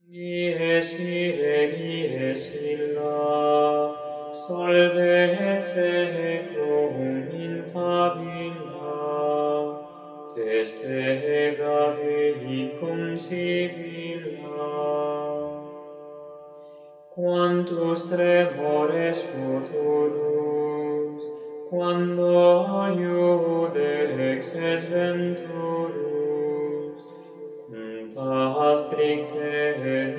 Dies ire, dies illa, solve et secum in fabula, teste gabit cum sibilla. Quantus tremores futurus, quando iudex es venturus, ta stricte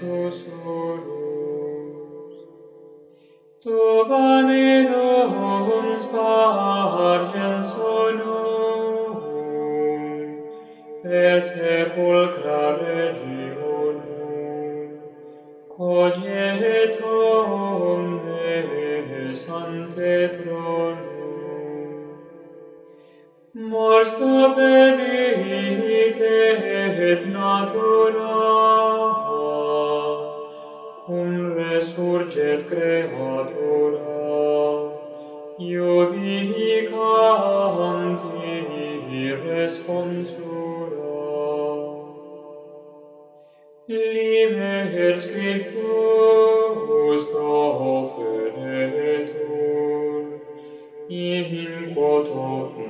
discussurus. Tubaminum spargens sonum, per sepulcra regionum, cogetum Deus ante tronum. Mors dobebite et natura, cum resurget creatura, iudicanti responsura. Liber scriptus proferetur, in quotum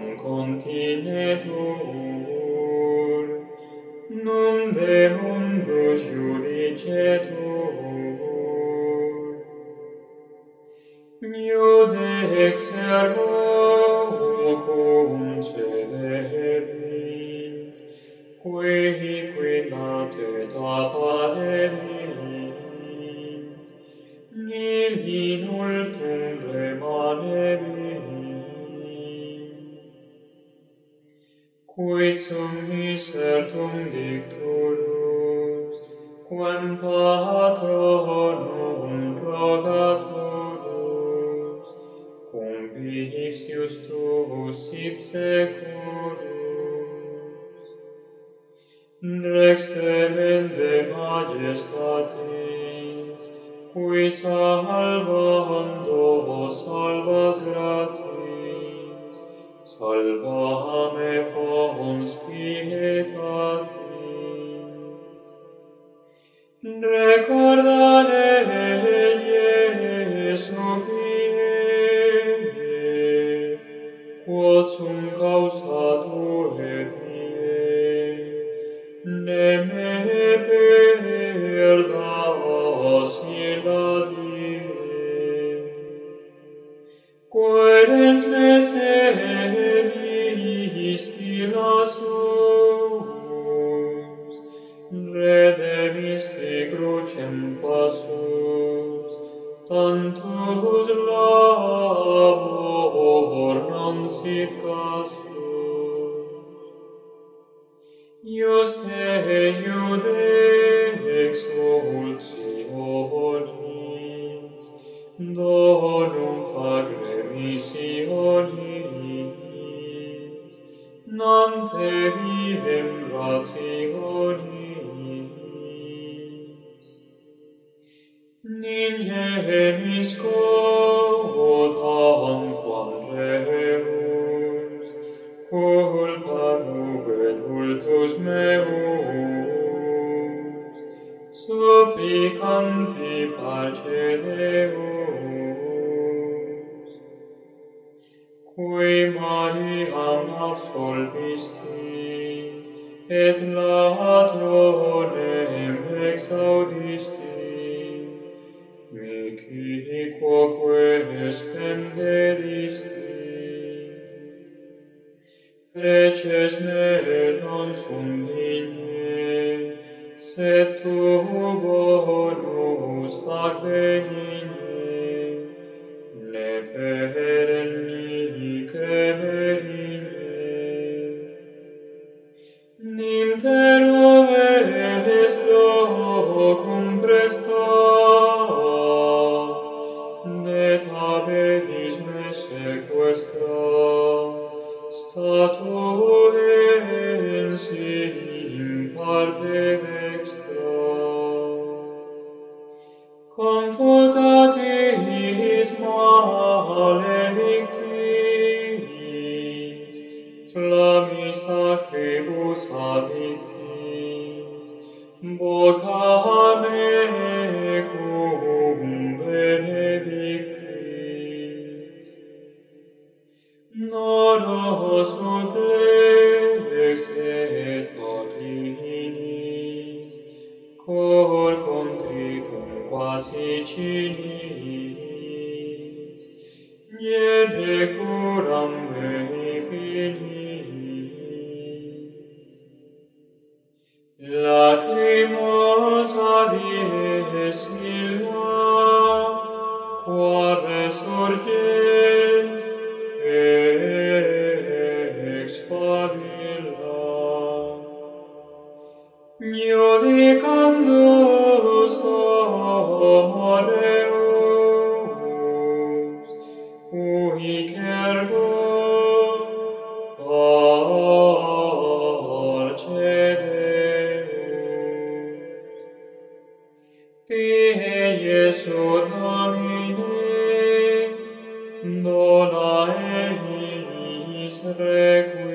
continetur, nunde mundus judicetur. Iudex ergo cum celebit, qui nate apparevit, nil in ultum remanebit. Quid sum misertum dicturus, quem patronum rogatorus, convictius tuus sit securus. Rex temende majestatis, qui salvando salvas gratis, salvame fons pietatis. Recordare Iesu pie, quod sum causa tuae vie, ne me perdas illa die. Querens me sedisti lasus, redemisti crucem passus, tantus labor non sit casus. Ioste iudex solutionis, donum facere missionis, nante diem rationis. Ningenis quotam quam rebus, culpa nubet vultus meus, supplicanti parce Deus. Qui Mariam absolvisti, et latronem exaudisti, mihi quoque spenderisti. Preces me non sum digne, sed tu bonus fac benigne, ne perenni cremerine. Ninterumes locum presta, ne tabenis me sequestra, statu ensim parte dextra. Confutatis maledictis, flammis sacribus addictis, boca cor contritum quasi cinis, niente curam mei finis. Lacrimos avies illa, quare sorgent ex favilla. Iudicandus homoreus, uic ergo parce Deus. Pie Iesu Domine, dona eis requiem.